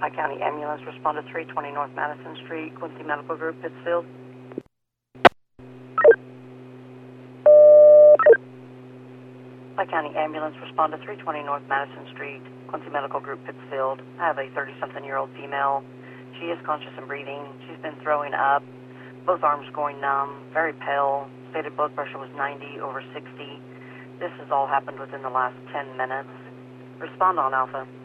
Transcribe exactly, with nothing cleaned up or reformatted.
County Ambulance, respond to three twenty North Madison Street, Quincy Medical Group, Pittsfield. Pike County Ambulance, respond to three twenty North Madison Street, Quincy Medical Group, Pittsfield. I have a thirty-something-year-old female. She is conscious and breathing. She's been throwing up, both arms going numb, very pale. Stated blood pressure was ninety over sixty. This has all happened within the last ten minutes. Respond on Alpha.